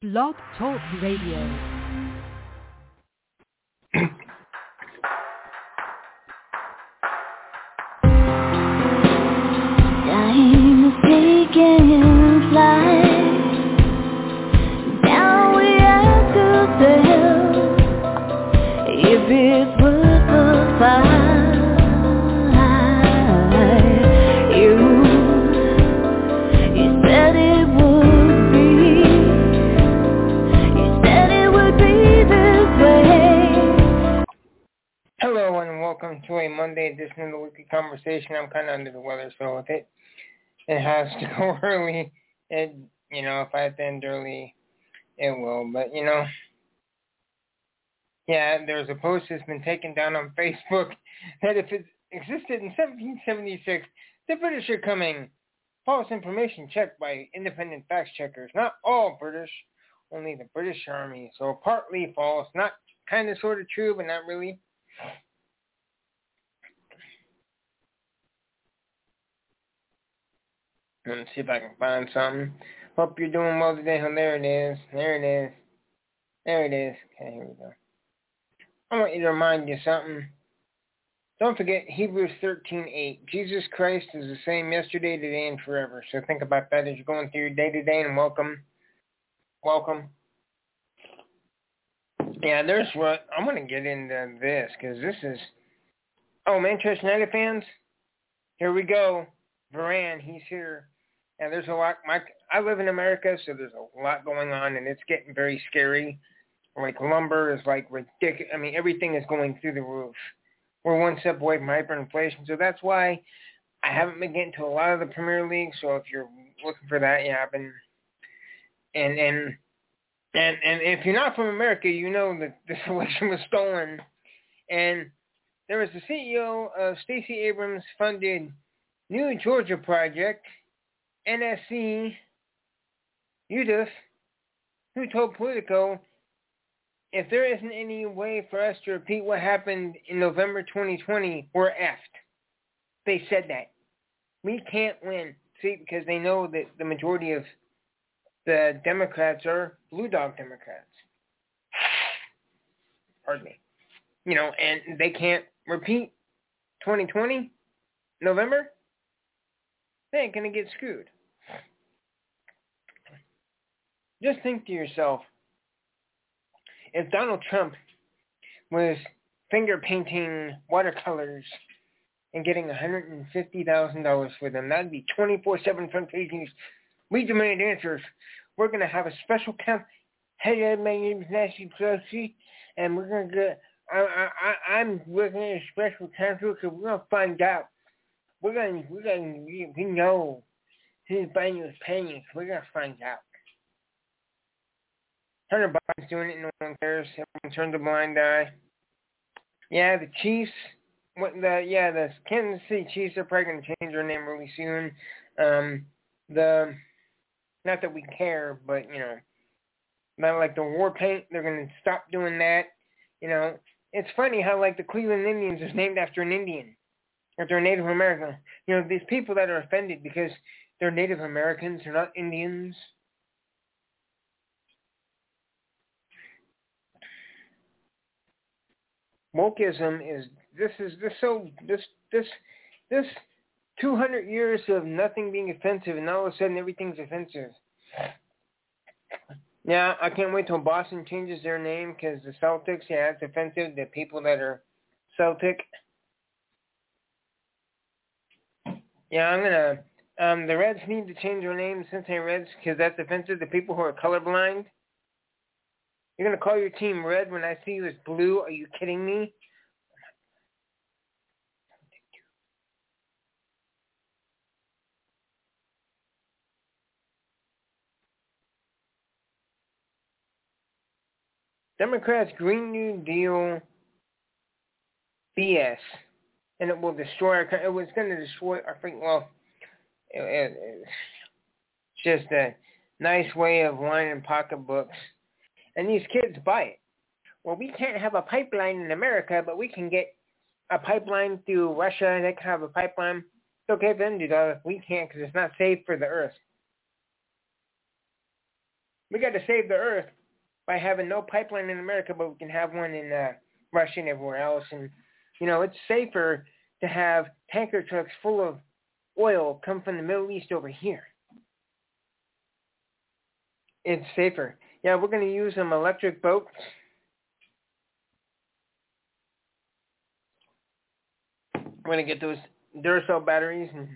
Blog Talk Radio. Time is taking flight. Now we have to tell if it's worth the fight. You said it would be. You said it would be this way. Hello and welcome to a Monday edition of the Weekly Conversation. I'm kind of under the weather, so if it has to go early, if I have to end early, it will. But, there's a post that's been taken down on Facebook that if it existed in 1776, the British are coming. False information checked by independent fact checkers. Not all British, only the British Army. So partly false, not kind of sort of true, but not really. Let's see if I can find something. Hope you're doing well today. Oh, there it is. There it is. There it is. Okay, here we go. I want you to remind you something. Don't forget Hebrews 13:8. Jesus Christ is the same yesterday, today, and forever. So think about that as you're going through your day-to-day, and welcome. Welcome. Yeah, there's what I'm going to get into this, because this is... Oh, Manchester United fans? Here we go. Varane, he's here. And there's a lot. I live in America, so there's a lot going on, and it's getting very scary. Like lumber is like ridiculous. I mean, everything is going through the roof. We're one step away from hyperinflation, so that's why I haven't been getting to a lot of the Premier League. So if you're looking for that, yeah, I've been. And if you're not from America, you know that this election was stolen. And there was the CEO of Stacey Abrams funded New Georgia Project, NSC, UDF, who told Politico, if there isn't any way for us to repeat what happened in November 2020, we're effed. They said that. We can't win. See, because they know that the majority of the Democrats are Blue Dog Democrats. Pardon me. And they can't repeat 2020, November. They ain't going to get screwed. Just think to yourself, if Donald Trump was finger painting watercolors and getting $150,000 for them, that'd be 24/7 front page news. We demand answers. We're going to have a special count. Hey, my name is Nancy Pelosi, and we're going to get, I'm working at a special counsel, so we're going to find out. We know who's buying those paintings. We're going to find out. Hunter Biden's doing it. No one cares. Everyone turned a blind eye. Yeah, the Chiefs. The Kansas City Chiefs are probably going to change their name really soon. Not that we care, but, not like the war paint. They're going to stop doing that. It's funny how, like, the Cleveland Indians is named after an Indian. If they're Native American. These people that are offended because they're Native Americans, they're not Indians. Wokeism is this 200 years of nothing being offensive, and all of a sudden everything's offensive. Yeah, I can't wait till Boston changes their name, because the Celtics, yeah, it's offensive. The people that are Celtic. Yeah, I'm gonna. The Reds need to change their name to Cincinnati Reds, because that's offensive to people who are colorblind. You're gonna call your team red when I see you as blue? Are you kidding me? Democrats' Green New Deal BS, and it will destroy our country. It was going to destroy our freaking. Well, it's just a nice way of lining pocketbooks. And these kids buy it. Well, we can't have a pipeline in America, but we can get a pipeline through Russia. They can have a pipeline. It's okay for them to do that. We can't, because it's not safe for the earth. We got to save the earth by having no pipeline in America, but we can have one in Russia and everywhere else. And, it's safer to have tanker trucks full of oil come from the Middle East over here. It's safer. Yeah, we're going to use some electric boats. We're going to get those Duracell batteries and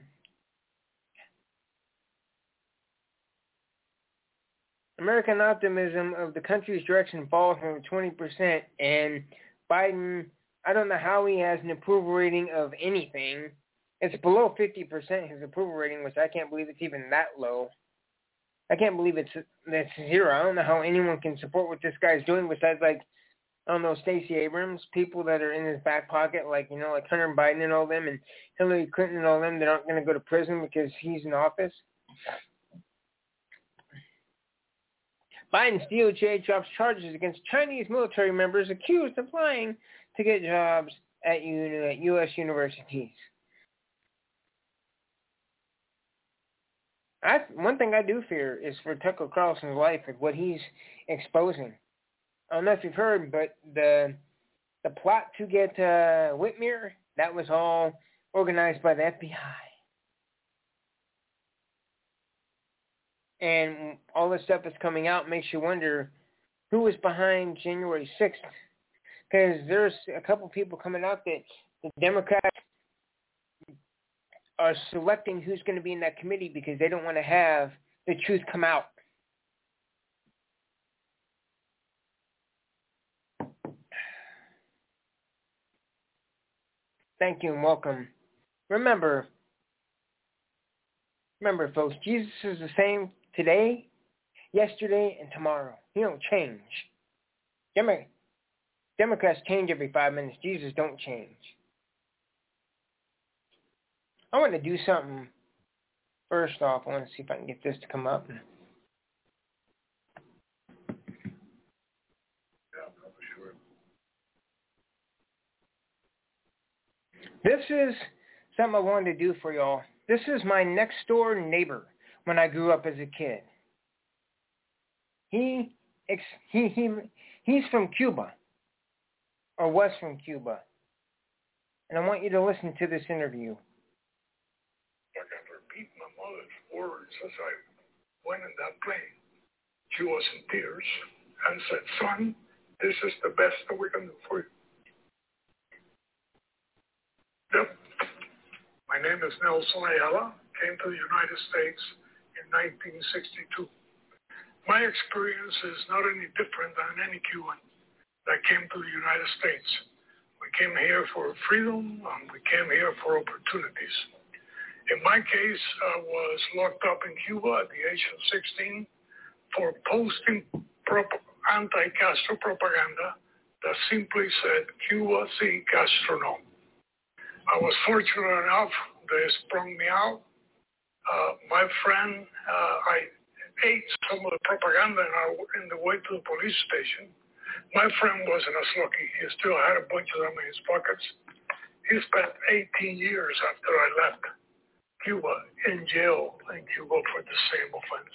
American optimism of the country's direction falls from 20%, and Biden, I don't know how he has an approval rating of anything. It's below 50%, his approval rating, which I can't believe it's even that low. I can't believe that's zero. I don't know how anyone can support what this guy's doing besides, I don't know, Stacey Abrams, people that are in his back pocket, like Hunter Biden and all them, and Hillary Clinton and all them that aren't going to go to prison because he's in office. Biden's DOJ drops charges against Chinese military members accused of lying to get jobs at U.S. universities. One thing I do fear is for Tucker Carlson's life and what he's exposing. I don't know if you've heard, but the plot to get Whitmer, that was all organized by the FBI. And all this stuff that's coming out makes you wonder who was behind January 6th. Because there's a couple people coming out that the Democrats are selecting who's going to be in that committee because they don't want to have the truth come out. Thank you and welcome. Remember, folks, Jesus is the same today, yesterday, and tomorrow. He don't change. Democrats change every 5 minutes. Jesus don't change. I want to do something. First off, I want to see if I can get this to come up. This is something I wanted to do for y'all. This is my next door neighbor when I grew up as a kid. He's from Cuba, or was from Cuba. And I want you to listen to this interview. I can repeat my mother's words as I went in that plane. She was in tears and said, "Son, this is the best that we can do for you." Yep. My name is Nelson Ayala. Came to the United States in 1962. My experience is not any different than any Cuban that came to the United States. We came here for freedom, and we came here for opportunities. In my case, I was locked up in Cuba at the age of 16 for posting anti-Castro propaganda that simply said, "Cuba sí, Castro no." I was fortunate enough, they sprung me out. My friend, I ate some of the propaganda in the way to the police station. My friend wasn't as lucky. He still had a bunch of them in his pockets. He spent 18 years after I left Cuba in jail in Cuba for the same offense.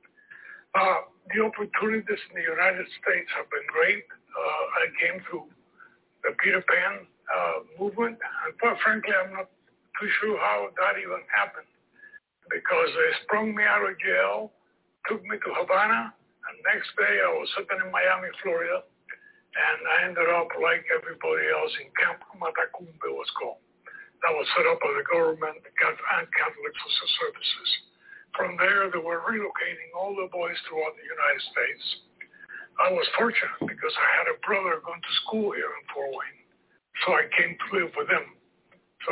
The opportunities in the United States have been great. I came through the Peter Pan movement, and quite frankly, I'm not too sure how that even happened, because they sprung me out of jail, took me to Havana, and next day I was sitting in Miami, Florida, and I ended up like everybody else in Camp Matacumbe, it was called. That was set up by the government and Catholic Social Services. From there, they were relocating all the boys throughout the United States. I was fortunate because I had a brother going to school here in Fort Wayne, so I came to live with him. So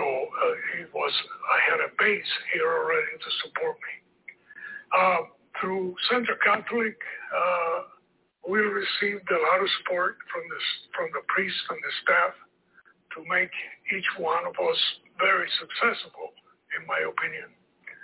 I had a base here already to support me. Through Central Catholic, we received a lot of support from the priests and the staff to make each one of us very successful, in my opinion.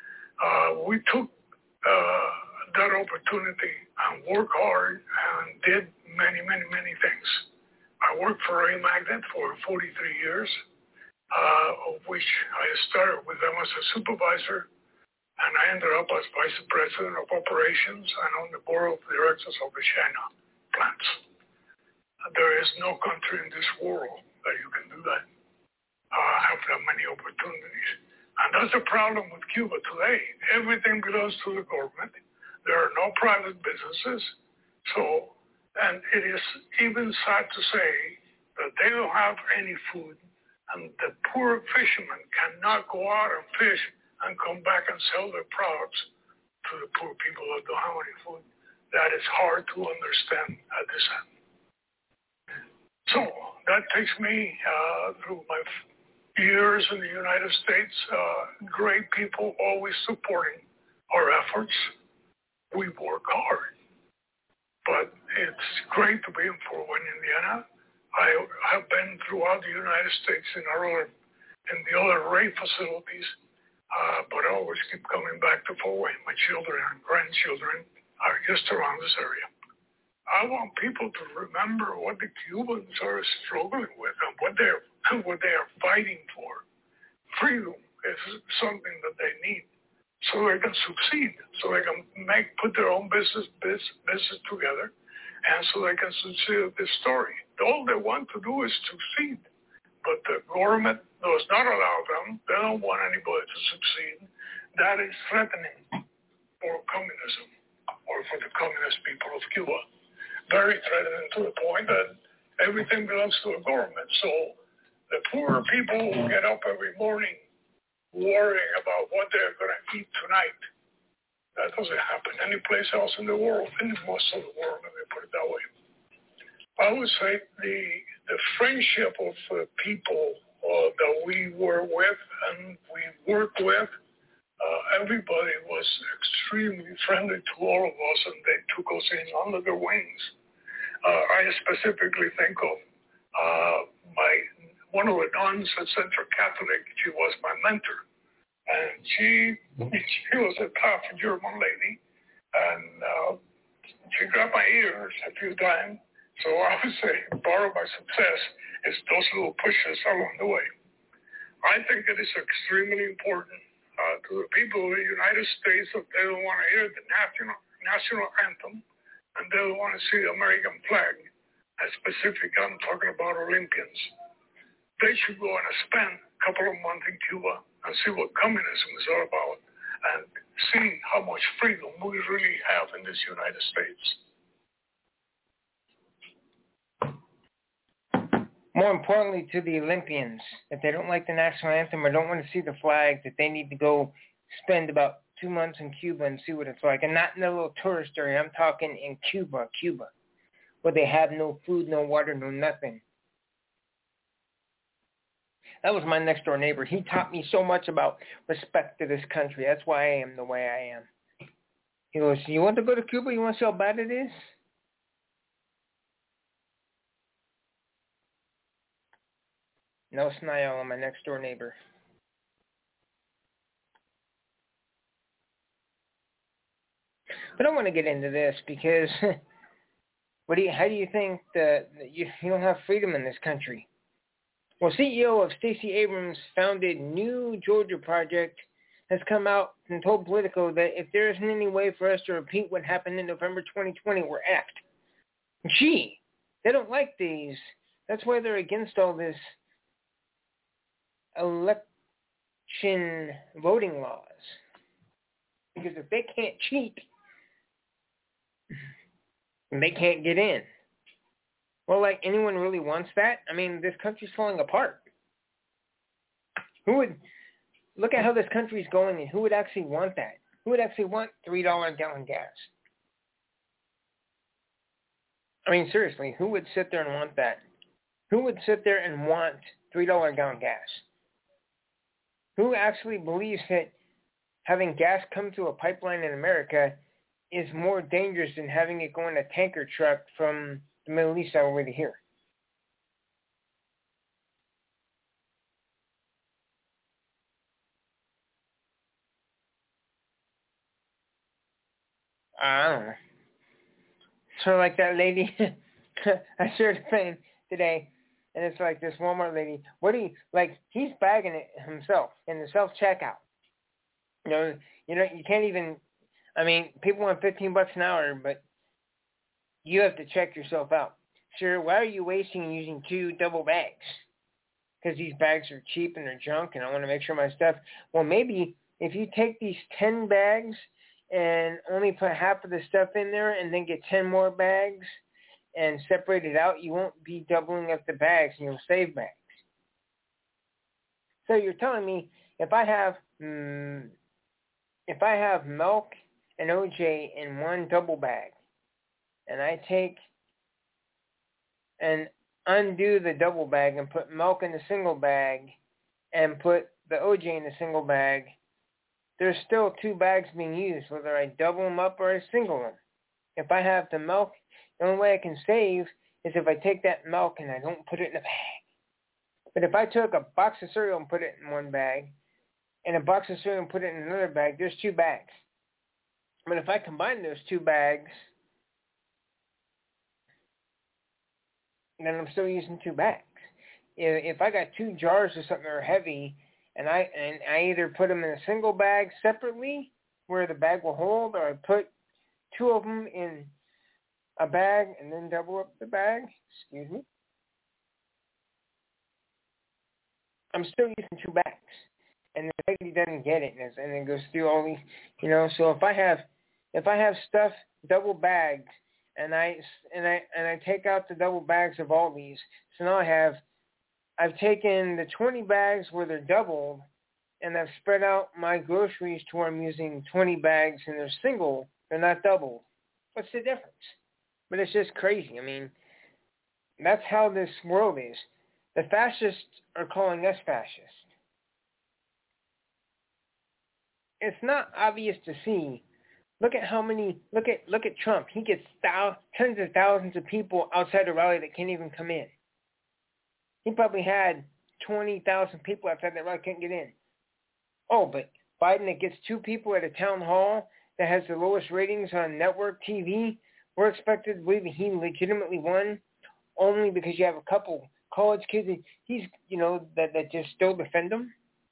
We took that opportunity and worked hard and did many, many, many things. I worked for A-Magnet for 43 years, of which I started with them as a supervisor. and I ended up as vice president of operations and on the board of directors of the China plants. There is no country in this world that you can do that, have that many opportunities. And that's the problem with Cuba today. Everything belongs to the government. There are no private businesses. And it is even sad to say that they don't have any food, and the poor fishermen cannot go out and fish and come back and sell their products to the poor people that don't have any food. That is hard to understand at this end. So that takes me through my years in the United States, great people always supporting our efforts. We work hard. But it's great to be in Fort Wayne, Indiana. I have been throughout the United States in the other RAID facilities, but I always keep coming back to Fort Wayne. My children and grandchildren are just around this area. I want people to remember what the Cubans are struggling with and what they are fighting for. Freedom is something that they need so they can succeed, so they can put their own business together, and so they can succeed at this story. All they want to do is succeed, but the government does not allow them. They don't want anybody to succeed. That is threatening for communism or for the communist people of Cuba. Very threatening to the point that everything belongs to the government. So the poor people who get up every morning worrying about what they're going to eat tonight, that doesn't happen any place else in the world, in most of the world, let me put it that way. I would say the friendship of the people that we were with and we worked with, everybody was extremely friendly to all of us, and they took us in under their wings. I specifically think of one of the nuns at Central Catholic. She was my mentor, and she was a tough German lady, and she grabbed my ears a few times. So I would say part of my success is those little pushes along the way. I think it is extremely important to the people of the United States that they don't want to hear the national anthem, and they don't want to see the American flag. Specifically, I'm talking about Olympians. They should go and spend a couple of months in Cuba and see what communism is all about and see how much freedom we really have in this United States. More importantly, to the Olympians, if they don't like the national anthem or don't want to see the flag, that they need to go spend about 2 months in Cuba and see what it's like. And not in a little tourist area. I'm talking in Cuba, where they have no food, no water, no nothing. That was my next door neighbor. He taught me so much about respect to this country. That's why I am the way I am. He goes, you want to go to Cuba? You want to see how bad it is? No Snile, my next door neighbor. But I want to get into this because how do you think that you don't have freedom in this country? Well, CEO of Stacey Abrams' founded New Georgia Project has come out and told Politico that if there isn't any way for us to repeat what happened in November 2020, we're effed. Gee, they don't like these. That's why they're against all this election voting laws. Because if they can't cheat, they can't get in. Well, like, anyone really wants that? I mean, this country's falling apart. Look at how this country's going, and who would actually want that? Who would actually want $3 a gallon gas? I mean, seriously, who would sit there and want that? Who would sit there and want $3 a gallon gas? Who actually believes that having gas come through a pipeline in America is more dangerous than having it go in a tanker truck from the Middle East all the way to here? I don't know. Sort of like that lady. I shared a thing today, and it's like this Walmart lady. He's bagging it himself in the self-checkout. You can't even. I mean, people want $15 an hour, but you have to check yourself out. Sir, why are you wasting and using 2 double bags? Because these bags are cheap and they're junk, and I want to make sure my stuff. Well, maybe if you take these 10 bags and only put half of the stuff in there, and then get 10 more bags and separate it out, you won't be doubling up the bags, and you'll save bags. So you're telling me if I have milk and OJ in one double bag, and I take and undo the double bag and put milk in the single bag and put the OJ in the single bag, there's still 2 bags being used, whether I double them up or I single them. If I have the milk, the only way I can save is if I take that milk and I don't put it in a bag. But if I took a box of cereal and put it in one bag, and a box of cereal and put it in another bag, there's 2 bags. But if I combine those 2 bags, then I'm still using 2 bags. If I got 2 jars of something that are heavy, and I either put them in a single bag separately, where the bag will hold, or I put 2 of them in a bag and then double up the bag, excuse me, I'm still using 2 bags. And the lady doesn't get it, and it goes through all these, So if I have stuff double bagged, and I take out the double bags of all these, so now I've taken the 20 bags where they're doubled, and I've spread out my groceries to where I'm using 20 bags and they're single, they're not doubled. What's the difference? But it's just crazy. I mean, that's how this world is. The fascists are calling us fascist. It's not obvious to see. Look at Trump. He gets tens of thousands of people outside the rally that can't even come in. He probably had 20,000 people outside that rally can't get in. Oh, but Biden that gets 2 people at a town hall that has the lowest ratings on network TV, we're expected to believe that he legitimately won only because you have a couple college kids that he's, that just still defend him.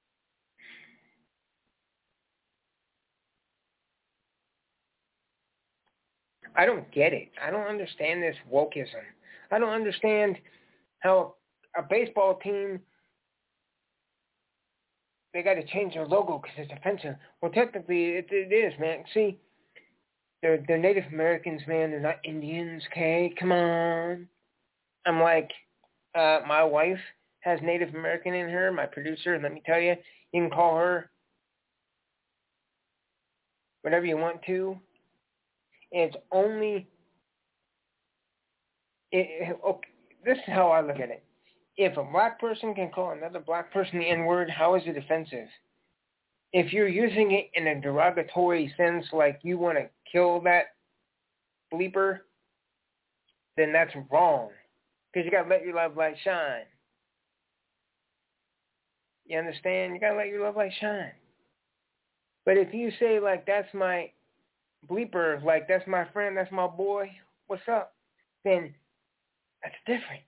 I don't get it. I don't understand this wokeism. I don't understand how a baseball team, they got to change their logo because it's offensive. Well, technically, it is, man. See, they're Native Americans, man. They're not Indians, okay? Come on. I'm like, my wife has Native American in her, my producer, and let me tell you, you can call her whatever you want to. It's only, okay, this is how I look at it. If a black person can call another black person the N-word, how is it offensive? If you're using it in a derogatory sense, like you want to kill that bleeper, then that's wrong. Because you got to let your love light shine. You understand? You got to let your love light shine. But if you say, like, that's my bleeper, like, that's my friend, that's my boy, what's up? Then that's different.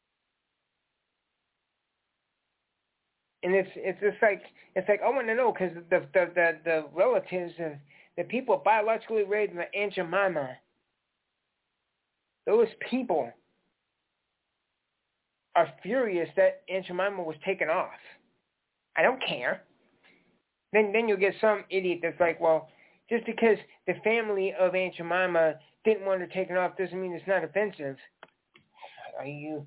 And it's just like I want to know, because the relatives of the people biologically raised by Aunt Jemima, those people are furious that Aunt Jemima was taken off. I don't care. Then you'll get some idiot that's like, well, just because the family of Aunt Jemima didn't want her taken off doesn't mean it's not offensive. Are you?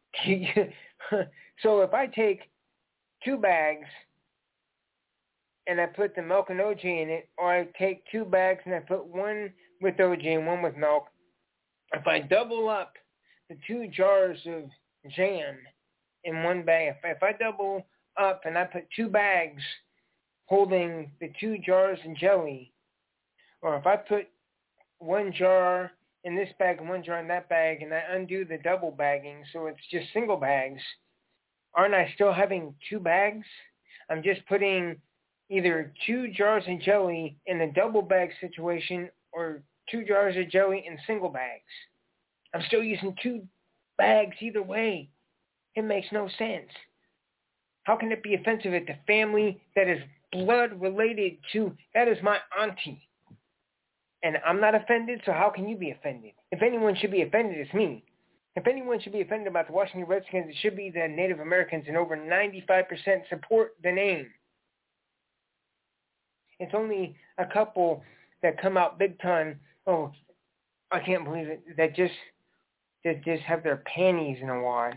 So if I take 2 bags and I put the milk and OJ in it, or I take 2 bags and I put one with OJ and one with milk, if I double up the 2 jars of jam in one bag, if I double up and I put 2 bags holding the 2 jars of jelly, or if I put 1 jar in this bag and 1 jar in that bag, and I undo the double bagging so it's just single bags, aren't I still having 2 bags? I'm just putting either 2 jars of jelly in a double bag situation or 2 jars of jelly in single bags. I'm still using 2 bags either way. It makes no sense. How can it be offensive if the family that is blood related to, that is my auntie. And I'm not offended, so how can you be offended? If anyone should be offended, it's me. If anyone should be offended about the Washington Redskins, it should be the Native Americans, and over 95% support the name. It's only a couple that come out big time, oh, I can't believe it, that just have their panties in a wad.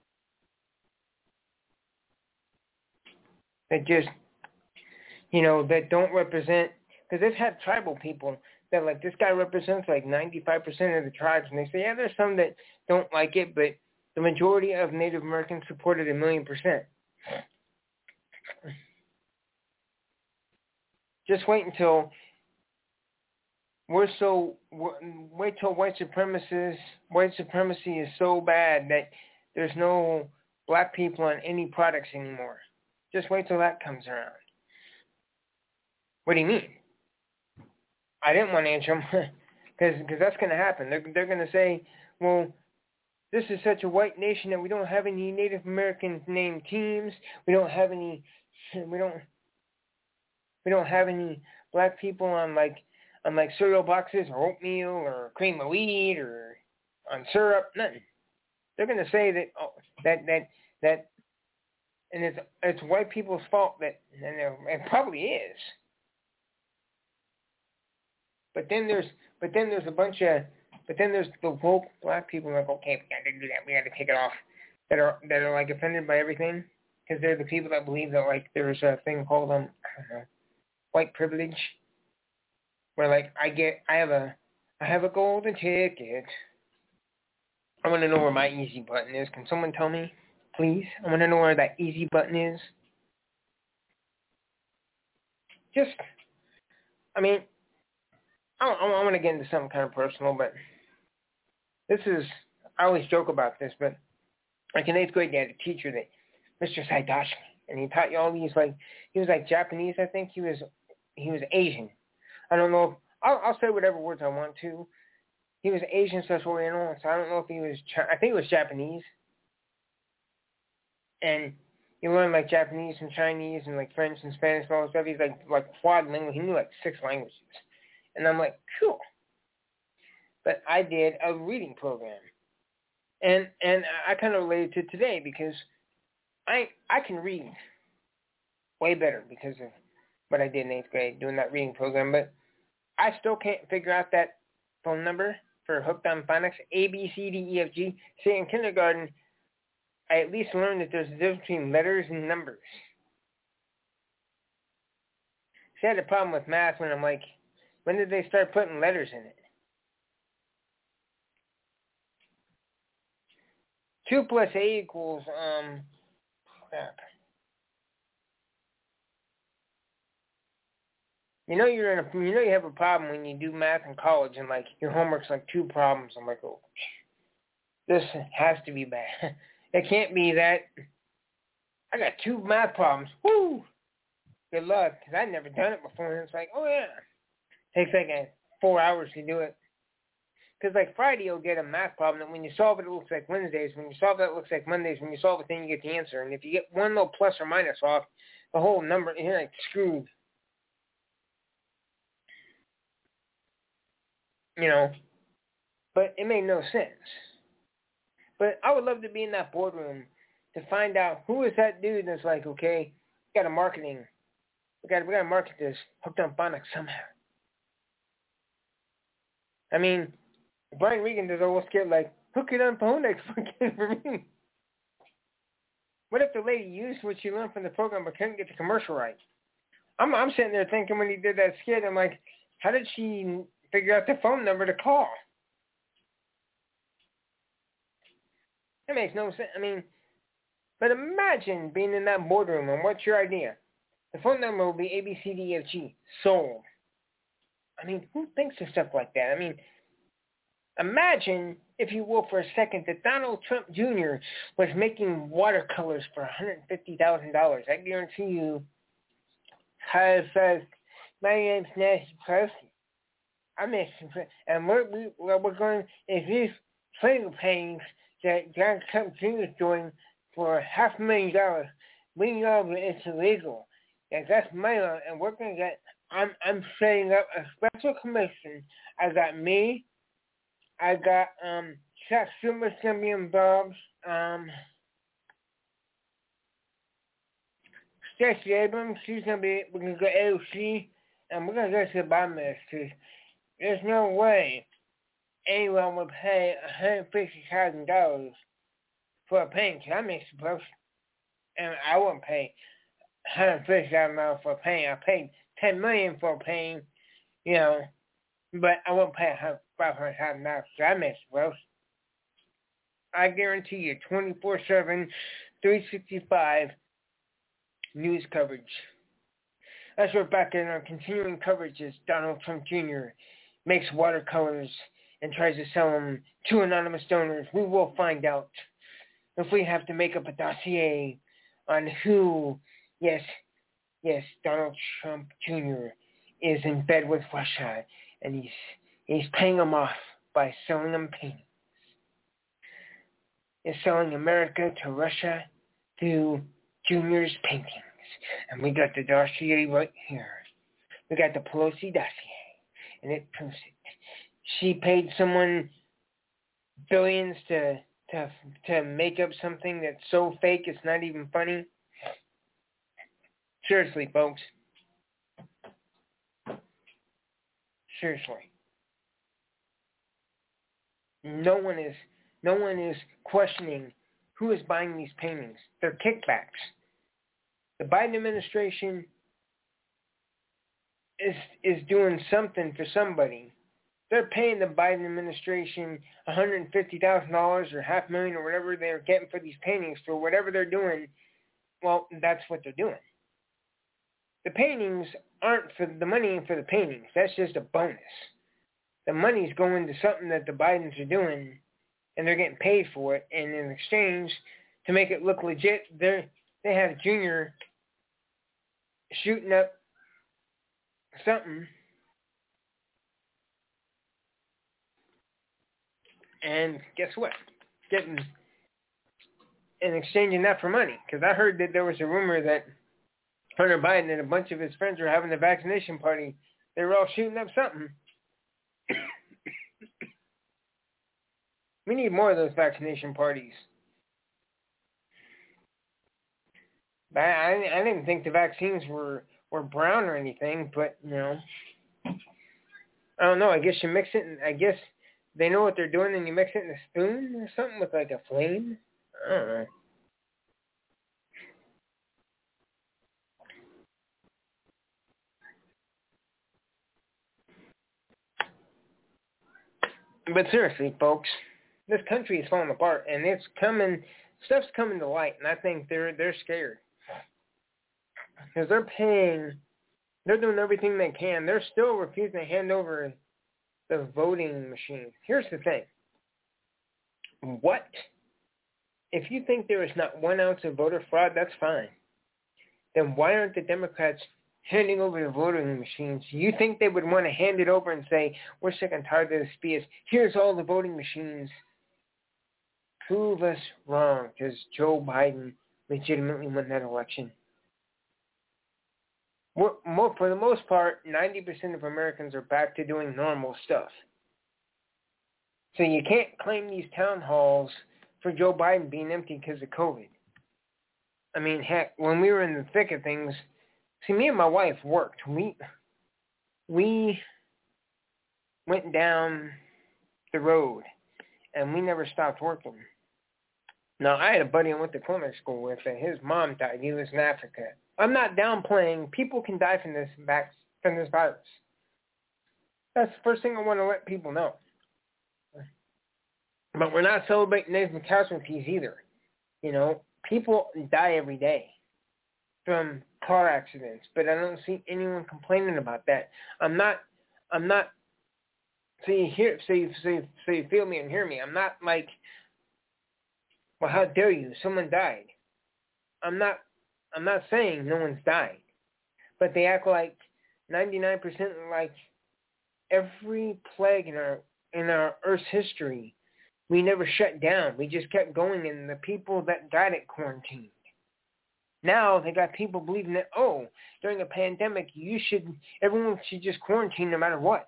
That just, that don't represent, because they've had tribal people that, like, this guy represents like 95% of the tribes, and they say, yeah, there's some that don't like it, but the majority of Native Americans supported 1,000,000%. Just wait till white supremacy is so bad that there's no black people on any products anymore. Just wait till that comes around. What do you mean? I didn't want to answer them because that's going to happen. They're going to say, well, this is such a white nation that we don't have any Native American named teams. We don't have any black people on cereal boxes or oatmeal or cream of wheat or on syrup. Nothing. They're going to say that and it's white people's fault and it probably is. But then there's the woke black people like, okay, we got to do that. We got to take it off. That are like offended by everything because they're the people that believe that like there's a thing called I don't know, white privilege, where like I have a golden ticket. I want to know where my easy button is. Can someone tell me, please? I want to know where that easy button is. I want to get into something kind of personal, but I always joke about this, but like in 8th grade, they had a teacher, Mr. Saidashmi, and he taught you all these, like, he was like Japanese, I think. He was Asian. I don't know. I'll say whatever words I want to. He was Asian / Oriental, so I don't know if he was, I think it was Japanese. And he learned like Japanese and Chinese and like French and Spanish and all that stuff. He's like quad lingual. He knew like 6 languages. And I'm like, cool. But I did a reading program. And I kind of related to today because I can read way better because of what I did in 8th grade, doing that reading program. But I still can't figure out that phone number for Hooked on Phonics, A, B, C, D, E, F, G. See, in kindergarten, I at least learned that there's a difference between letters and numbers. See, I had a problem with math when I'm like, when did they start putting letters in it? 2 plus A equals, crap. You have a problem when you do math in college and like your homework's like 2 problems. I'm like, oh, this has to be bad. It can't be that. I got 2 math problems. Woo! Good luck, because I'd never done it before. And it's like, oh yeah. Takes like 4 hours to do it. Because like Friday you'll get a math problem that when you solve it, it looks like Wednesdays. When you solve it, it looks like Mondays. When you solve it, then you get the answer. And if you get one little plus or minus off, the whole number, you're like screwed. But it made no sense. But I would love to be in that boardroom to find out who is that dude that's like, okay, we got to market this Hooked on Phonics somehow. I mean, Brian Regan does always get like, hook it on phonics for me. What if the lady used what she learned from the program but couldn't get the commercial right? I'm sitting there thinking when he did that skit, I'm like, how did she figure out the phone number to call? That makes no sense. I mean, but imagine being in that boardroom and what's your idea? The phone number will be ABCDEFG. Sold. I mean, who thinks of stuff like that? I mean, imagine, if you will, for a second, that Donald Trump Jr. was making watercolors for $150,000. I guarantee you, hi, says, my name's Nancy Pelosi. And we're going, if these playing paintings that Donald Trump Jr. is doing for $500,000, we know that it's illegal. Yes, that's money laundering, and we're gonna get. I'm setting up a special commission. I got me. I got Chuck Schumer's gonna be involved. Stacey Abrams, she's gonna be. We're gonna go AOC, and we're gonna go to the bottom of this because there's no way anyone would pay $150,000 for a painting. I mean, supposed, and I wouldn't pay $150,000 for a painting. I paid $10 million for a painting, you know, but I won't pay $500,000. So I mean, supposed. I guarantee you, 24/7, 365 news coverage. As we're back in our continuing coverage as Donald Trump Jr. makes watercolors and tries to sell them to anonymous donors. We will find out if we have to make up a dossier on who, yes, Donald Trump Jr. is in bed with Russia, and he's paying them off by selling them paintings. Is selling America to Russia through Junior's paintings. And we got the dossier right here. We got the Pelosi dossier. And it proves it. She paid someone billions to make up something that's so fake it's not even funny. Seriously, folks. Seriously. No one is questioning who is buying these paintings. They're kickbacks. The Biden administration is doing something for somebody. They're paying the Biden administration $150,000 or $500,000 or whatever they're getting for these paintings for whatever they're doing. Well, that's what they're doing. The paintings aren't for the money for the paintings. That's just a bonus. The money's going to something that the Bidens are doing, and they're getting paid for it. And in exchange, to make it look legit, they have Junior shooting up something, and guess what? Getting and exchanging that for money. Because I heard that there was a rumor that Hunter Biden and a bunch of his friends were having a vaccination party. They were all shooting up something. We need more of those vaccination parties. But I didn't think the vaccines were brown or anything, but, you know. I don't know. I guess you mix it, and I guess they know what they're doing, and you mix it in a spoon or something with, like, a flame. I don't know. But seriously, folks, this country is falling apart, and it's coming. Stuff's coming to light, and I think they're scared because they're doing everything they can. They're still refusing to hand over the voting machines. Here's the thing: what if you think there is not 1 ounce of voter fraud? That's fine. Then why aren't the Democrats handing over the voting machines? You think they would want to hand it over and say, we're sick and tired of this BS. Here's all the voting machines. Prove us wrong, because Joe Biden legitimately won that election. For the most part, 90% of Americans are back to doing normal stuff. So you can't claim these town halls for Joe Biden being empty because of COVID. I mean, heck, when we were in the thick of things, see, me and my wife worked. We went down the road, and we never stopped working. Now, I had a buddy I went to culinary school with, and his mom died. He was in Africa. I'm not downplaying. People can die from this virus. That's the first thing I want to let people know. But we're not celebrating Native casualties either. You know, people die every day from car accidents, but I don't see anyone complaining about that. I'm not. So you feel me and hear me. I'm not like, well, how dare you? Someone died. I'm not saying no one's died, but they act like 99% like every plague in our Earth's history. We never shut down. We just kept going, and the people that died at quarantined. Now they got people believing that, oh, during a pandemic, everyone should just quarantine no matter what.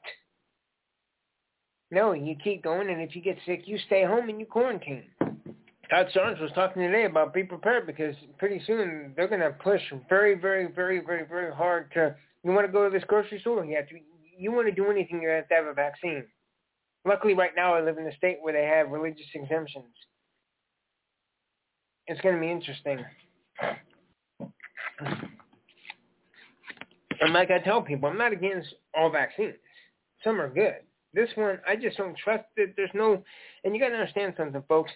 No, you keep going, and if you get sick, you stay home and you quarantine. Todd Starnes was talking today about be prepared, because pretty soon they're going to push very, very, very, very, very hard to, you want to go to this grocery store, you want to do anything, you have to have a vaccine. Luckily, right now I live in a state where they have religious exemptions. It's going to be interesting. And like I tell people, I'm not against all vaccines. Some are good. This one, I just don't trust it. And you got to understand something, folks.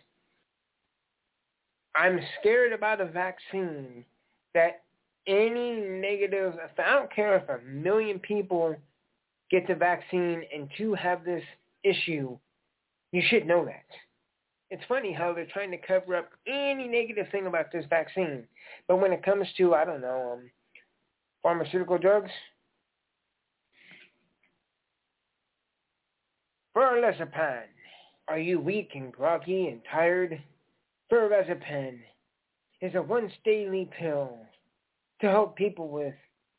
I'm scared about a vaccine that any negative, I don't care if 1 million people get the vaccine and 2 have this issue, you should know that. It's funny how they're trying to cover up any negative thing about this vaccine. But when it comes to, I don't know, pharmaceutical drugs, Ferlazepam, are you weak and groggy and tired? Ferlazepam is a once-daily pill to help people with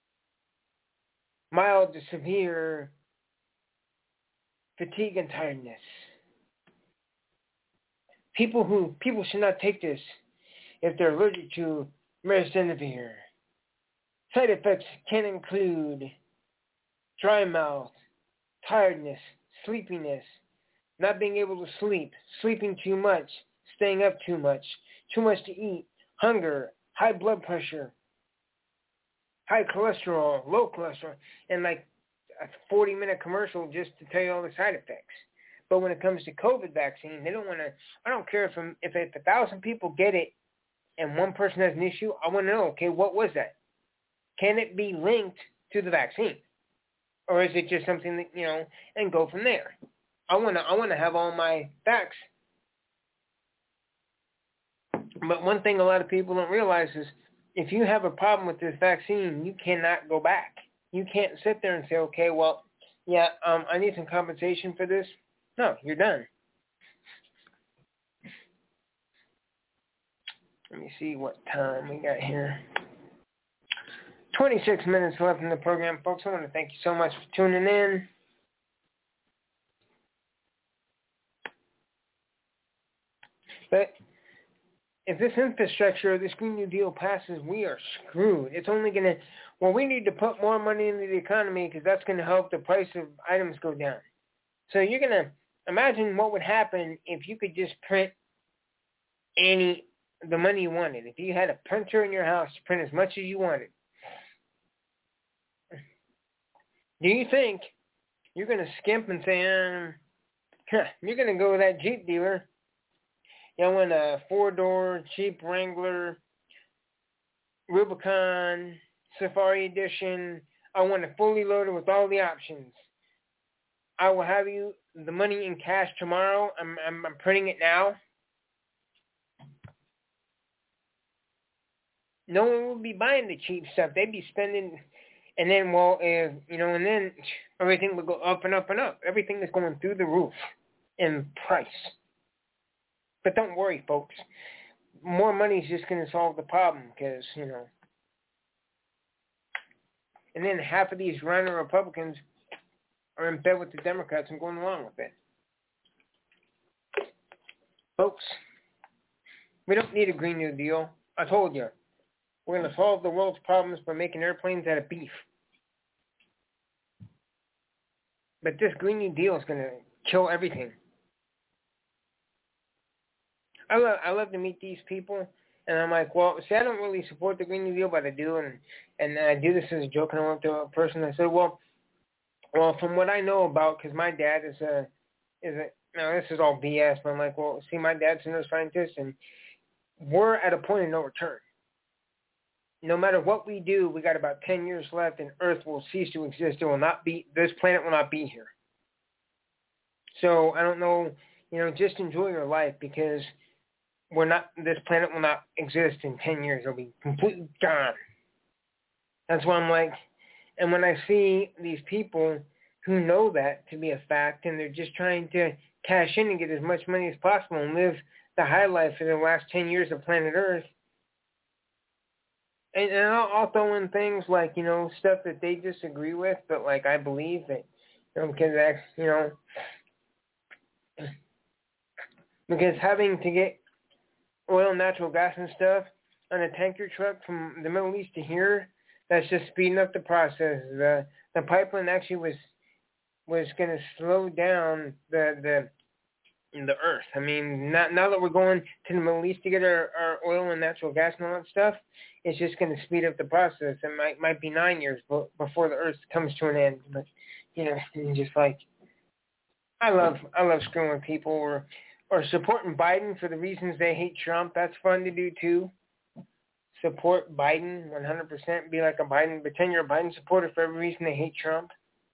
mild to severe fatigue and tiredness. People should not take this if they're allergic to remdesivir. Side effects can include dry mouth, tiredness, sleepiness, not being able to sleep, sleeping too much, staying up too much to eat, hunger, high blood pressure, high cholesterol, low cholesterol, and like a 40-minute commercial just to tell you all the side effects. But when it comes to COVID vaccine, they don't want to, I don't care if 1,000 people get it and one person has an issue, I want to know, okay, what was that? Can it be linked to the vaccine? Or is it just something that, and go from there? I want to have all my facts. But one thing a lot of people don't realize is if you have a problem with this vaccine, you cannot go back. You can't sit there and say, okay, well, yeah, I need some compensation for this. No, you're done. Let me see what time we got here. 26 minutes left in the program, folks. I want to thank you so much for tuning in. But if this infrastructure, this Green New Deal passes, we are screwed. It's only going to, we need to put more money into the economy because that's going to help the price of items go down. So you're going to imagine what would happen if you could just print the money you wanted. If you had a printer in your house to print as much as you wanted. Do you think you're going to skimp and say, you're going to go with that Jeep dealer? I want a 4-door Jeep Wrangler, Rubicon, Safari Edition. I want it fully loaded with all the options. I will have you the money in cash tomorrow. I'm printing it now. No one will be buying the cheap stuff. They'd be spending, and then, and then everything will go up and up and up. Everything is going through the roof in price. But don't worry, folks. More money is just going to solve the problem because, And then half of these running Republicans are in bed with the Democrats and going along with it. Folks, we don't need a Green New Deal. I told you. We're going to solve the world's problems by making airplanes out of beef. But this Green New Deal is going to kill everything. I love to meet these people, and I'm like, well, see, I don't really support the Green New Deal, but I do, and I do this as a joke, and I went to a person, and I said, well, from what I know about, because my dad is this is all BS, but I'm like, well, see, my dad's a neuroscientist, and we're at a point of no return. No matter what we do, we got about 10 years left, and Earth will cease to exist. This planet will not be here. So I don't know, just enjoy your life because this planet will not exist in 10 years. It'll be completely gone. That's why I'm like, and when I see these people who know that to be a fact and they're just trying to cash in and get as much money as possible and live the high life for the last 10 years of planet Earth, And I'll throw in things like, stuff that they disagree with, but like I believe that, because having to get oil, natural gas and stuff on a tanker truck from the Middle East to here, that's just speeding up the process. The pipeline actually was going to slow down the earth. I mean, now that we're going to the Middle East to get our oil and natural gas and all that stuff, it's just going to speed up the process. It might be 9 years before the earth comes to an end. But, just like, I love screwing with people or supporting Biden for the reasons they hate Trump. That's fun to do too. Support Biden 100%. Be like a Biden. Pretend you're a Biden supporter for every reason they hate Trump.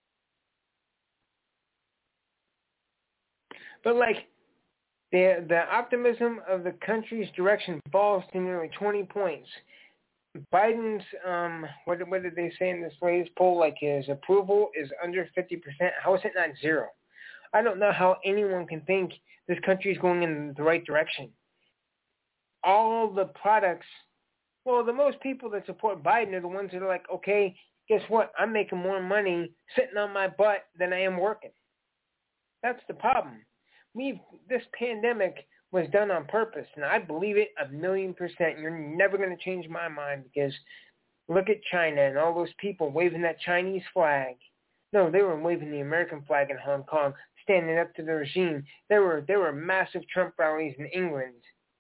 But like the optimism of the country's direction falls to nearly 20 points. Biden's what did they say in this latest poll? Like his approval is under 50%. How is it not zero? I don't know how anyone can think this country is going in the right direction. All the products, well, the most people that support Biden are the ones that are like, okay, guess what? I'm making more money sitting on my butt than I am working. That's the problem. This pandemic was done on purpose, and I believe it 1,000,000%. You're never going to change my mind because look at China and all those people waving that Chinese flag. No, they were waving the American flag in Hong Kong, standing up to the regime. There were massive Trump rallies in England.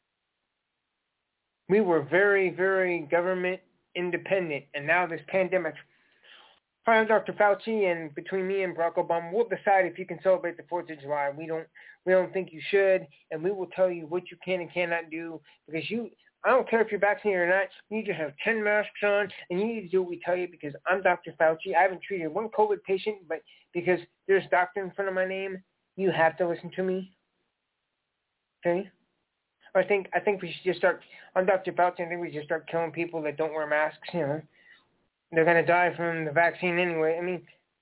We were very, very government independent, and now this pandemic. Hi, I'm Dr. Fauci, and between me and Barack Obama, we'll decide if you can celebrate the 4th of July. We don't think you should, and we will tell you what you can and cannot do because I don't care if you're vaccinated or not. You need to have 10 masks on, and you need to do what we tell you because I'm Dr. Fauci. I haven't treated one COVID patient, but because there's doctor in front of my name, you have to listen to me. Okay? I think we should just start. I'm Dr. Fauci. I think we should start killing people that don't wear masks. They're going to die from the vaccine anyway. I mean,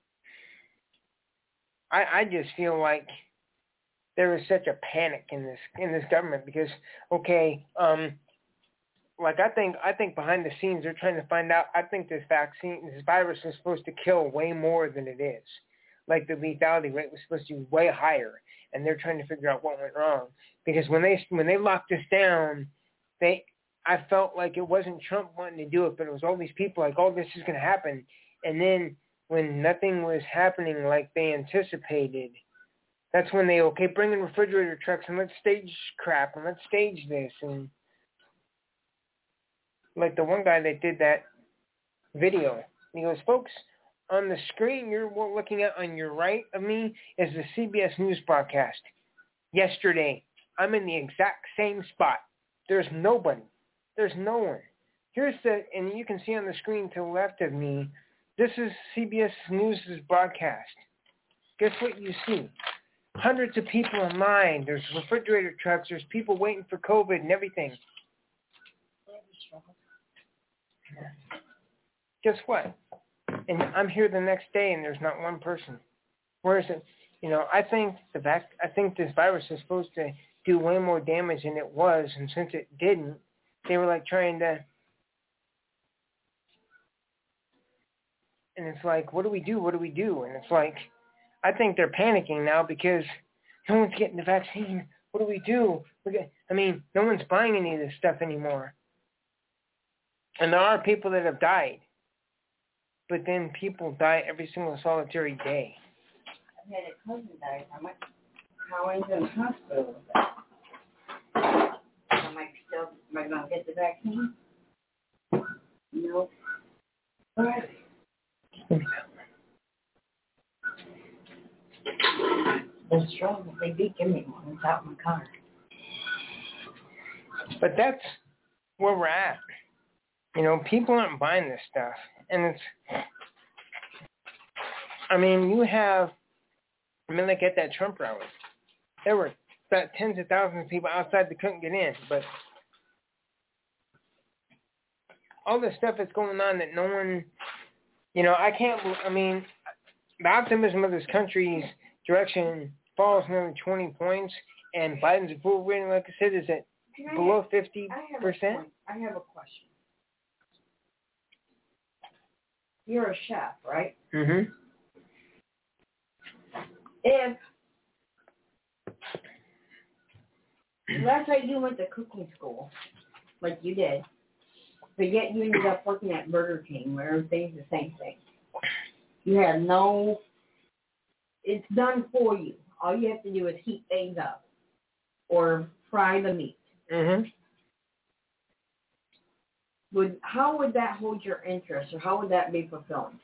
I just feel like there is such a panic in this government because, okay, like I think behind the scenes they're trying to find out. I think this virus is supposed to kill way more than it is. Like the lethality rate was supposed to be way higher, and they're trying to figure out what went wrong. Because when they locked us down, I felt like it wasn't Trump wanting to do it, but it was all these people like, oh, this is going to happen. And then when nothing was happening like they anticipated, that's when they, bring in refrigerator trucks and let's stage crap and let's stage this. And like the one guy that did that video, he goes, folks, on the screen you're looking at on your right of me is the CBS News broadcast. Yesterday, I'm in the exact same spot. There's nobody. There's no one. And you can see on the screen to the left of me, this is CBS News' broadcast. Guess what you see? Hundreds of people in line. There's refrigerator trucks. There's people waiting for COVID and everything. Guess what? And I'm here the next day and there's not one person. Where is it? I think this virus is supposed to do way more damage than it was, and since it didn't, they were like trying to, and it's like, what do we do? What do we do? And it's like, I think they're panicking now because no one's getting the vaccine. What do we do? No one's buying any of this stuff anymore. And there are people that have died, but then people die every single solitary day. I had a cousin die. I went to the hospital with that. Am I going to get the vaccine? No. All right. It's strong. If they did give me one, it's out in my car. But that's where we're at. People aren't buying this stuff. And like at that Trump rally, there were about tens of thousands of people outside that couldn't get in. But all this stuff that's going on that no one, the optimism of this country's direction falls nearly 20 points, and Biden's approval rating, like I said, is at below 50%. I have a question. you're a chef, right? Mhm. If, let's say you went to cooking school, like you did, but yet you ended up working at Burger King where everything's the same thing. You have no, it's done for you. All you have to do is heat things up or fry the meat. Mhm. How would that hold your interest, or how would that be fulfilling?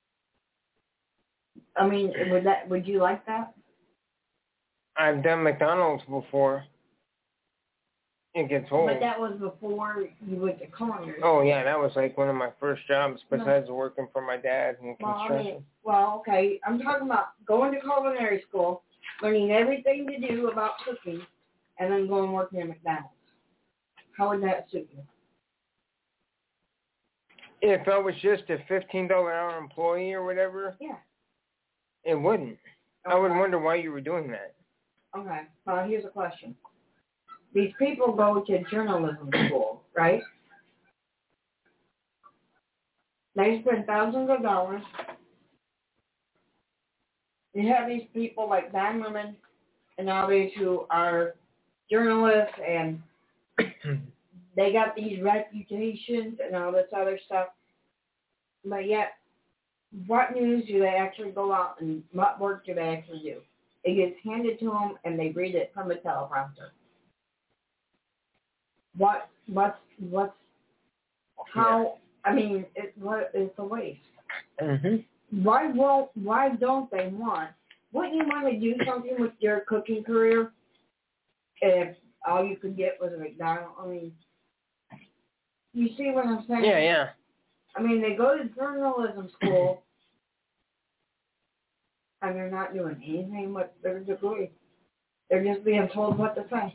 I mean, would you like that? I've done McDonald's before. It gets old. But that was before you went to culinary. Oh yeah, that was like one of my first jobs besides working for my dad in construction. Okay. I'm talking about going to culinary school, learning everything to do about cooking, and then going working at McDonald's. How would that suit you? If I was just a $15 an hour employee or whatever, Yeah. it wouldn't. Okay. I would wonder why you were doing that. Okay. Here's a question. These people go to journalism school, right? They spend thousands of dollars. You have these people like Don Lemon and all these who are journalists, and they got these reputations and all this other stuff. But yet, what news do they actually go out and what work do they actually do? It gets handed to them and they read it from a teleprompter. I mean, it's a waste. Mm-hmm. Why don't they want? Wouldn't you want to do something with your cooking career if all you could get was a McDonald's? I mean, you see what I'm saying? Yeah. I mean, they go to journalism school and they're not doing anything with their degree. They're just being told what to say.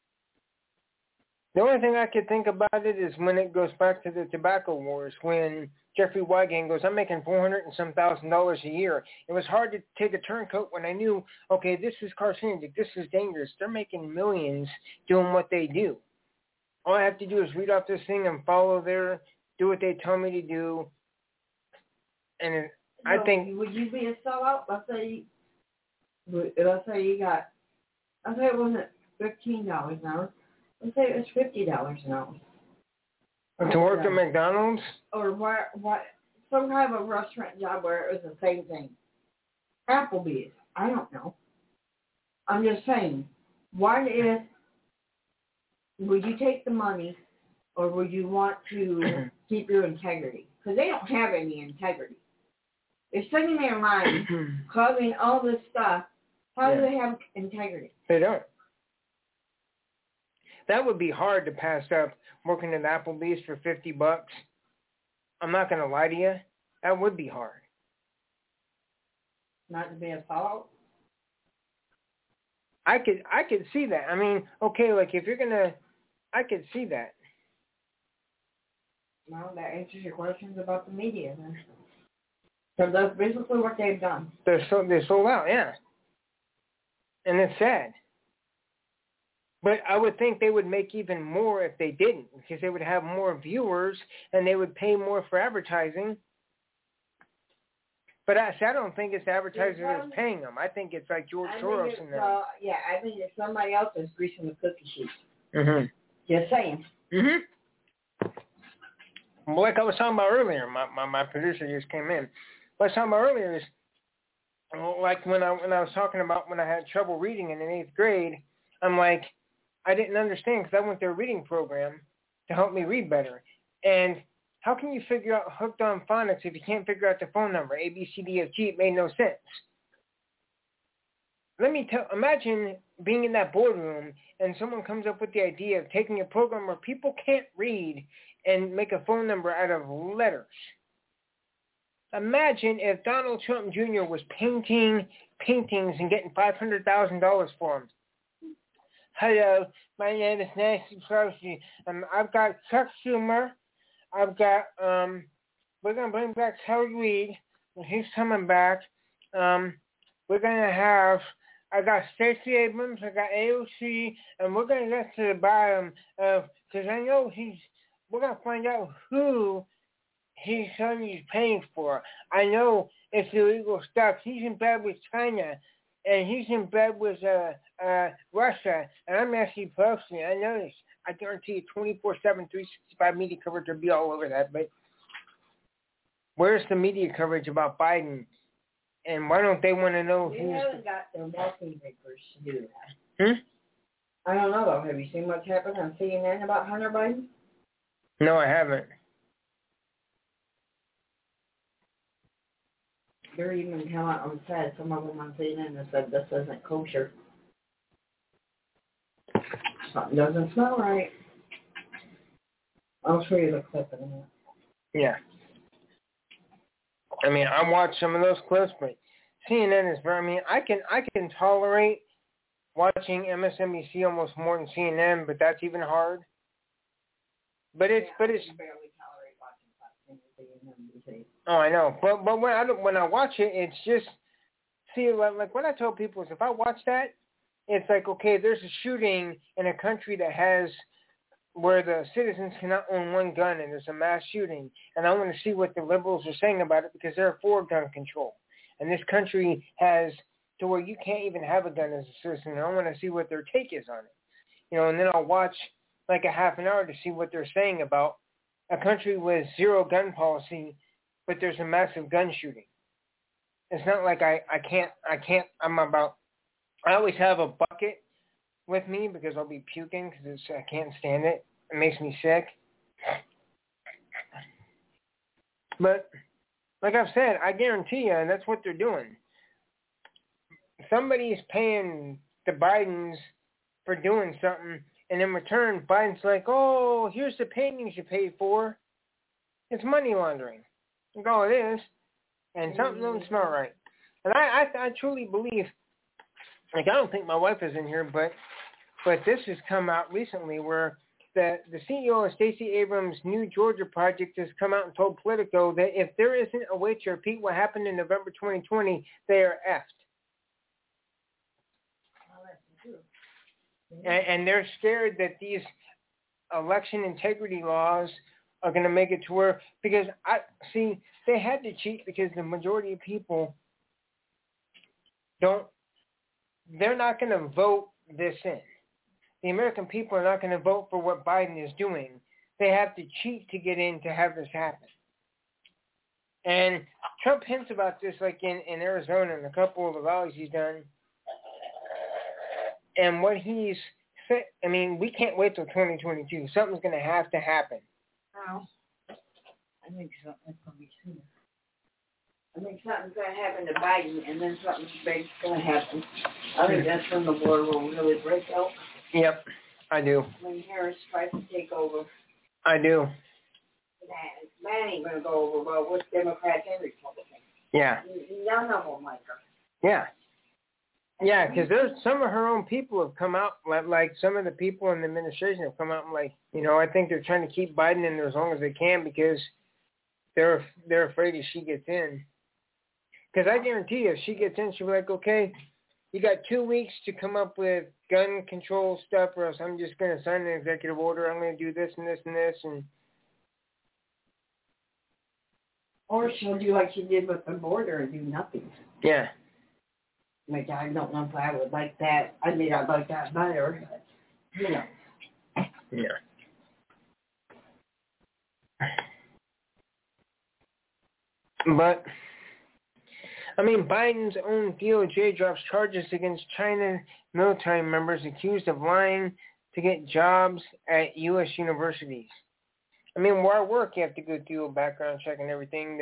The only thing I could think about it is when it goes back to the tobacco wars, when Jeffrey Wigand goes, I'm making $400,000 and some a year. It was hard to take a turncoat when I knew, okay, this is carcinogenic, this is dangerous. They're making millions doing what they do. All I have to do is read off this thing and do what they tell me to do. And I think... Would you be a sellout? Let's say you got, let's say it wasn't $15 an hour. Let's say it was $50 an hour. To work at McDonald's? Or what? Some kind of a restaurant job where it was the same thing. Applebee's. I don't know. I'm just saying. Would you take the money, or would you want to keep your integrity? Because they don't have any integrity. They're sitting there lying, causing all this stuff. How do they have integrity? They don't. That would be hard to pass up working at Applebee's for $50. I'm not going to lie to you. That would be hard. Not to be a sellout? I could see that. I mean, okay, like if you're going to, I could see that. Well, that answers your questions about the media then. So that's basically what they've done. They're sold out, yeah. And it's sad. But I would think they would make even more if they didn't, because they would have more viewers and they would pay more for advertising. But I don't think it's the advertisers that's paying them. I think it's like George Soros and them. I think it's somebody else that's greasing the cookie sheets. Mm-hmm. Just saying. Mm-hmm. Well, like I was talking about earlier, my producer just came in. What I was talking about earlier is, like when I was talking about when I had trouble reading in the 8th grade, I'm like, I didn't understand because I went to a reading program to help me read better. And how can you figure out hooked on phonics if you can't figure out the phone number? A, B, C, D, F, G. It made no sense. Imagine being in that boardroom and someone comes up with the idea of taking a program where people can't read and make a phone number out of letters. Imagine if Donald Trump Jr. was painting paintings and getting $500,000 for them. Hello, my name is Nancy Pelosi. I've got Chuck Schumer. I've got, we're going to bring back Howard Reid. He's coming back. We're going to have, I got Stacey Abrams. I got AOC. And we're going to get to the bottom of, because I know we're going to find out who his son is paying for. I know it's illegal stuff. He's in bed with China, and he's in bed with Russia, and I'm actually posting. I know this. I guarantee you 24/7, 365 media coverage will be all over that. But where's the media coverage about Biden? And why don't they want to know You who's... haven't got the walking papers to do that. I don't know, though. Have you seen what's happened on CNN about Hunter Biden? No, I haven't. They're even come out and said, some of them on CNN have said this isn't kosher. Something doesn't smell right. I'll show you the clip in a minute. Yeah. I mean, I watched some of those clips, but CNN is very... I mean, I can tolerate watching MSNBC almost more than CNN, but that's even hard. But it's... I can barely tolerate watching Fox News and NBC. Oh, I know. But when I watch it, it's just... See, like what I tell people is if I watch that, it's like, okay, there's a shooting in a country that has... where the citizens cannot own one gun and there's a mass shooting. And I want to see what the liberals are saying about it because they're for gun control. And this country has to where you can't even have a gun as a citizen. And I want to see what their take is on it. You know, and then I'll watch like a half an hour to see what they're saying about a country with zero gun policy, but there's a massive gun shooting. It's not like I always have a bucket with me because I'll be puking because I can't stand it. It makes me sick. But like I've said, I guarantee you, and that's what they're doing. Somebody's paying the Bidens for doing something, and in return, Biden's like, oh, here's the paintings you paid for. It's money laundering. That's all it is. And something don't smell right. And I truly believe, like I don't think my wife is in here, but this has come out recently where the CEO of Stacey Abrams' New Georgia project has come out and told Politico that if there isn't a way to repeat what happened in November 2020, they are effed. And they're scared that these election integrity laws are going to make it to where, because they had to cheat because the majority of people they're not going to vote this in. The American people are not going to vote for what Biden is doing. They have to cheat to get in to have this happen. And Trump hints about this like in Arizona and a couple of the rallies he's done. And what he's said, I mean, we can't wait till 2022. Something's going to have to happen. How? I think something's going to be sooner. I think something's going to happen to Biden, and then something big's going to happen. I think that's when the war will really break out. Yep, I do. When Harris tries to take over. I do. That ain't going to go over well with Democrats and Republicans. Yeah. None of them like her. Yeah. Yeah, because there's some of her own people have come out, like some of the people in the administration have come out and like, you know, I think they're trying to keep Biden in there as long as they can because they're afraid if she gets in. Because I guarantee you, if she gets in, she'll be like, okay, you got 2 weeks to come up with gun control stuff or else I'm just going to sign an executive order. I'm going to do this and this and this. Or she'll do like she did with the border and do nothing. Yeah. Like, I don't know if I would like that. I mean, I'd like that better, but, you know. Yeah. But, I mean, Biden's own DOJ drops charges against China military members accused of lying to get jobs at U.S. universities. I mean, where I work, you have to go through a background check and everything.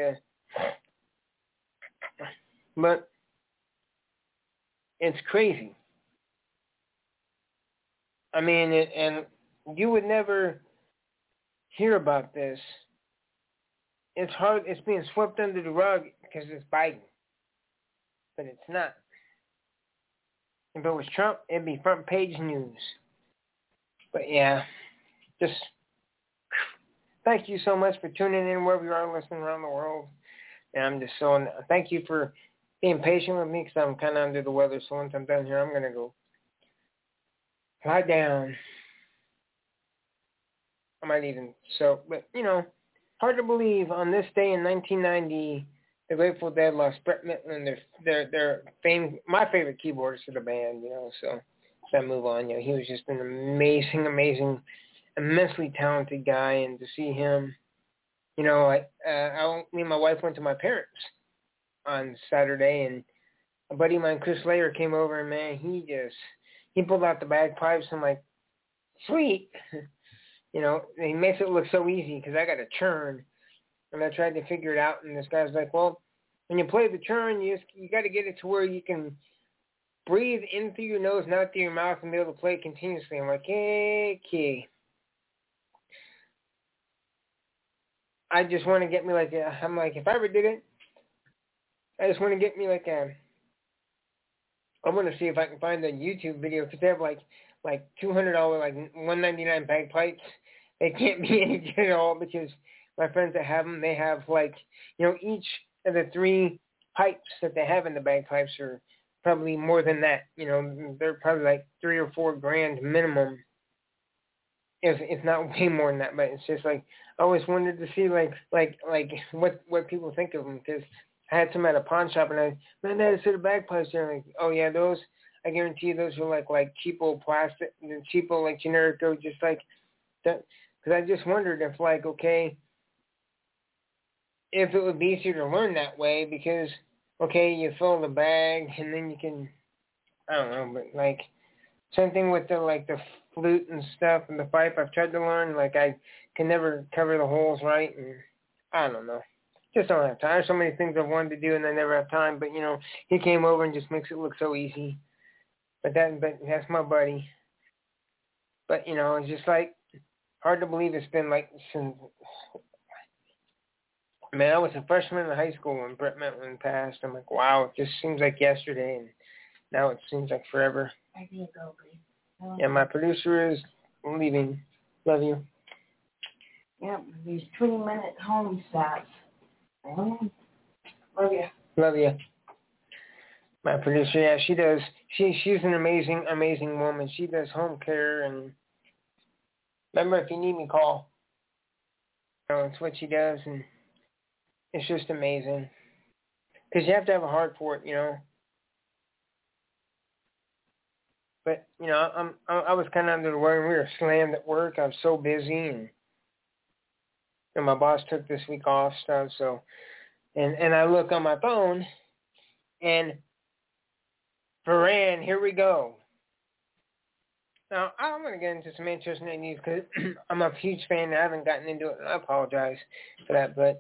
But it's crazy. I mean, and you would never hear about this. It's hard. It's being swept under the rug because it's Biden. But it's not. If it was Trump, it'd be front page news. But yeah, just thank you so much for tuning in wherever you are listening around the world. And I'm just so thank you for being patient with me because I'm kind of under the weather. So once I'm done here, I'm going to go lie down. I might even but you know, hard to believe on this day in 1990, the Grateful Dead lost Brett Mittman, their my favorite keyboardist of the band, so I move on. He was just an amazing, immensely talented guy, and to see him, me and my wife went to my parents on Saturday, and a buddy of mine, Chris Layer, came over, and man, he pulled out the bagpipes. I'm like, sweet. He makes it look so easy because I got a churn, and I tried to figure it out, and this guy's like, well, when you play the churn, you got to get it to where you can breathe in through your nose, not through your mouth, and be able to play it continuously. I'm like, hey, key. I just want to get me I'm like, if I ever did it, I just want to get me I want to see if I can find a YouTube video, because they have like $200, like $199 bagpipes. They can't be any good at all, because my friends that have them, they have each of the 3 pipes that they have in the bagpipes are probably more than that. They're probably like $3 or $4 grand minimum, if not way more than that. But it's just I always wanted to see what people think of them, because I had some at a pawn shop, and I had a set of bagpipes there. I'm like, oh yeah, those, I guarantee you those are like cheapo plastic, cheapo like generic, or just like that. Because I just wondered if if it would be easier to learn that way, because you fill the bag and then you can, I don't know, but same thing with the flute and stuff and the pipe. I've tried to learn, I can never cover the holes right, and I don't know. Just don't have time. There's so many things I've wanted to do, and I never have time. But he came over and just makes it look so easy. But that's my buddy. But it's just hard to believe it's been since. Man, I was a freshman in high school when Brett Mittman passed. I'm like, wow, it just seems like yesterday, and now it seems like forever. I need to go, please. Yeah, my producer is leaving. Love you. Yep, these 20-minute home stops. Love you. Love you. My producer, yeah, she does. She's an amazing woman. She does home care, and remember, if you need me, call. It's what she does, and it's just amazing. Because you have to have a heart for it, But I was kind of under the weather. We were slammed at work. I was so busy, and my boss took this week off stuff. So, and I look on my phone, and Varane, here we go. Now I'm going to get into some Manchester United news because I'm a huge fan. I haven't gotten into it, and I apologize for that. But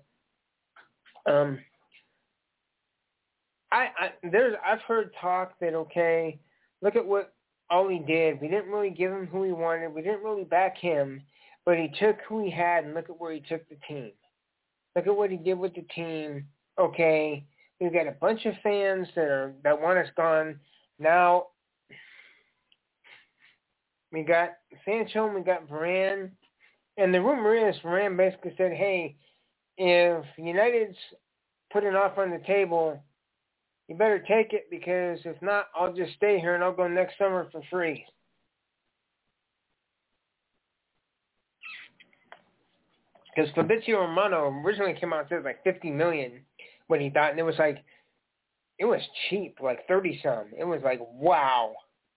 I've heard talk that look at what all he did. We didn't really give him who he wanted. We didn't really back him, but he took who he had, and look at where he took the team. Look at what he did with the team. Okay, we've got a bunch of fans that want us gone. Now we got Sancho and we got Varane, and the rumor is Varane basically said, "Hey, if United's put an offer on the table, you better take it, because if not, I'll just stay here and I'll go next summer for free." Because Fabrizio Romano originally came out and said $50 million, what he thought, and it was cheap, 30-some. It was wow.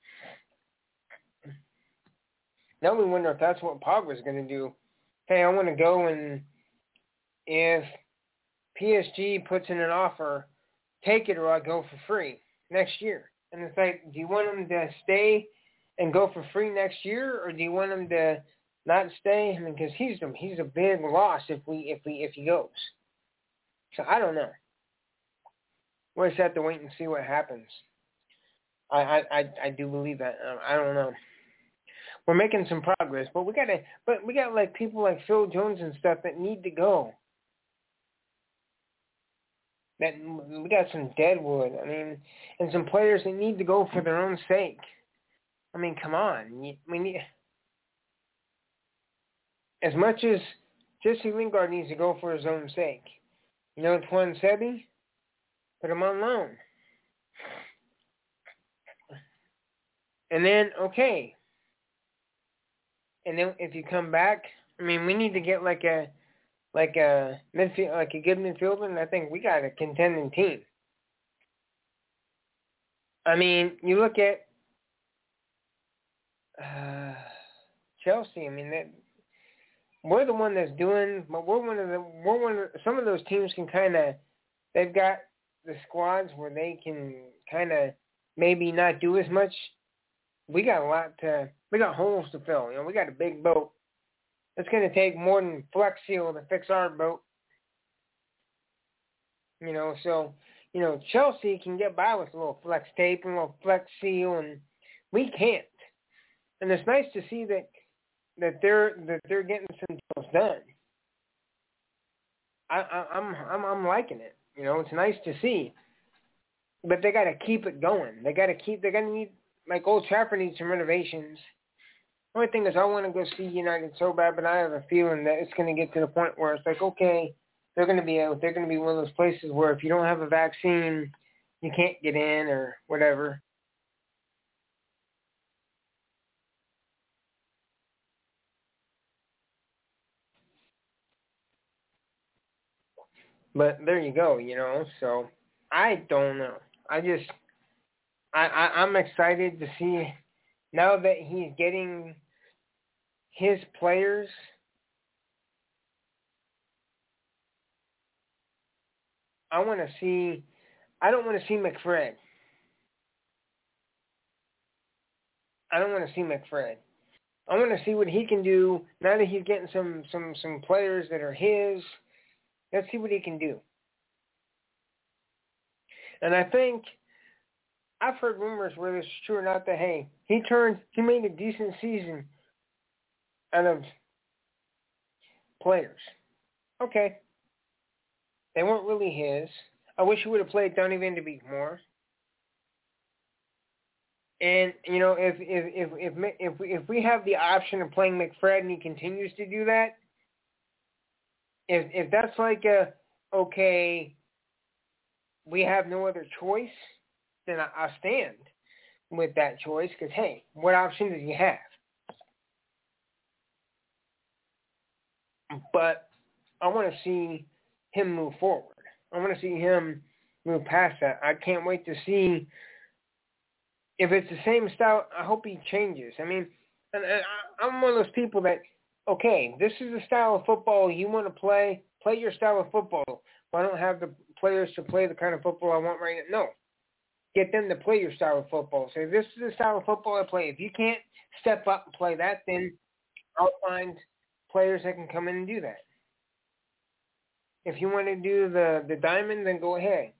Now we wonder if that's what Pogba's going to do. Hey, I want to go, and if PSG puts in an offer, take it or I'll go for free next year. And it's do you want him to stay and go for free next year, or do you want him to not stay? I mean, because he's a big loss if he goes. So I don't know. We'll just have to wait and see what happens. I do believe that. I don't know. We're making some progress, but we got people like Phil Jones and stuff that need to go. That we got some deadwood. I mean, and some players that need to go for their own sake. I mean, come on. We need, as much as Jesse Lingard needs to go for his own sake. Antoine Sebi, put him on loan. And then, okay. And then if you come back, I mean, we need to get like a midfield, like a good midfielder, and I think we got a contending team. I mean, you look at Chelsea. I mean, we're the one that's doing, but some of those teams can kind of, they've got the squads where they can kind of maybe not do as much. We got holes to fill. We got a big boat. It's going to take more than Flex Seal to fix our boat. So, Chelsea can get by with a little Flex Tape and a little Flex Seal, and we can't. And it's nice to see that they're getting some deals done. I'm liking it. It's nice to see. But they got to keep it going. They're going to need, like Old Trafford needs some renovations. The only thing is I want to go see United so bad, but I have a feeling that it's going to get to the point where it's like, okay, they're going to be one of those places where if you don't have a vaccine, you can't get in or whatever. But there you go, So I don't know. I'm excited to see now that he's getting his players. I don't want to see McFred. I want to see what he can do now that he's getting some players that are his. Let's see what he can do. And I think I've heard rumors whether it's true or not that, hey, he made a decent season out of players. Okay. They weren't really his. I wish he would have played Donny Van de Beek more. And if we have the option of playing McFred and he continues to do that, if that's like okay, we have no other choice, then I'll stand with that choice because, hey, what option does he have? But I want to see him move forward. I want to see him move past that. I can't wait to see if it's the same style. I hope he changes. I mean, and I'm one of those people that, okay, this is the style of football you want to play. Play your style of football. If I don't have the players to play the kind of football I want right now, no. Get them to play your style of football. Say, this is the style of football I play. If you can't step up and play that, then I'll find players that can come in and do that. If you want to do the diamond, then go ahead.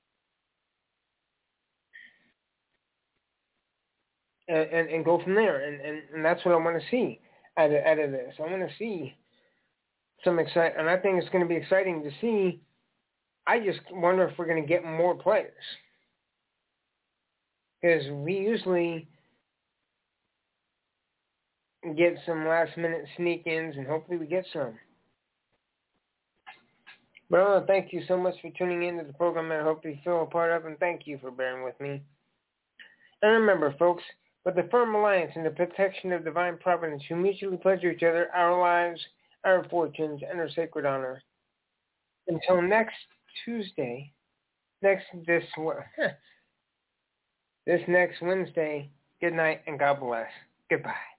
And go from there. And that's what I want to see out of this. I want to see some exciting, and I think it's going to be exciting to see. I just wonder if we're going to get more players. Because we usually get some last-minute sneak-ins, and hopefully we get some. But I want to thank you so much for tuning in to the program, and I hope you feel a part of it, and thank you for bearing with me. And remember, folks, with the firm alliance and the protection of divine providence, who mutually pledge to each other our lives, our fortunes, and our sacred honor. Until next Tuesday, this next Wednesday, good night and God bless. Goodbye.